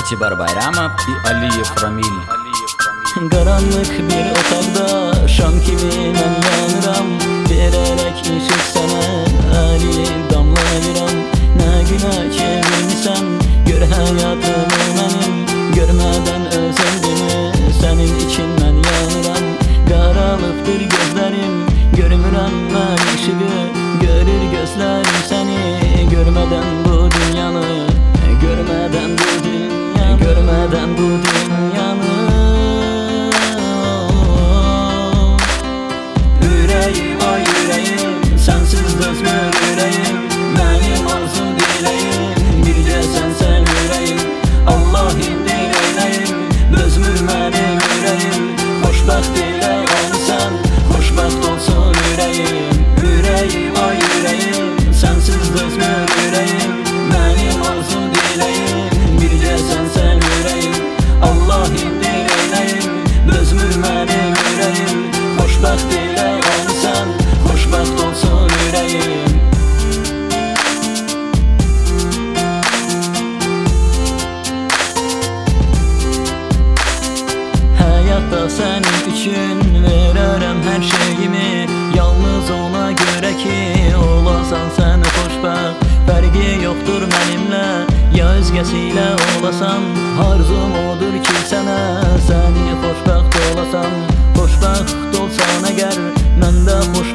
Etibar Bayramov, Aliyev Ramil. Qaranlıq bir otaqda şam kimi mən yanıram, verərək işıq sənə əli damlayıram. Nə günah çevirmisən, gör həyatımı mənim, görmədən özəldimi, sənin için mən yanıram. Qaralıqdır gözlərim, görmürəm mən işığı, görür gözlərim səni, görmədən bu dünyanı, görmədən bu dünyanı, görmədən bu dünyanı. Ürəyim, ay ürəyim, sənsiz dözmür ürəyim, mənim arzu diləyim, bircə sənsən ürəyim. Allah indi neyləyim, dözmür mənim ürəyim, xoşbəxt elə olsan, xoşbəxt olsun ürəyim. Ürəyim, ay ürəyim, sənsiz dözmür ürəyim, mənim arzu diləyim, bircə sənsən ürəyim. Allah indi neyləyim, dözmür mənim ürəyim, xoşbəxt elə olsan, xoşbəxt olsun ürəyim. Həyatda sənin üçün verərəm hər şeyimi, yalnız ona görə ki, olasan sən xoşbəxt. Fərqi yoxdur mənimlə, ya özgəsi ilə olasan, arzum odur ki sənə, səni xoşbəxt olasan. Xoşbəxt olsan əgər, mən də xoşbəxt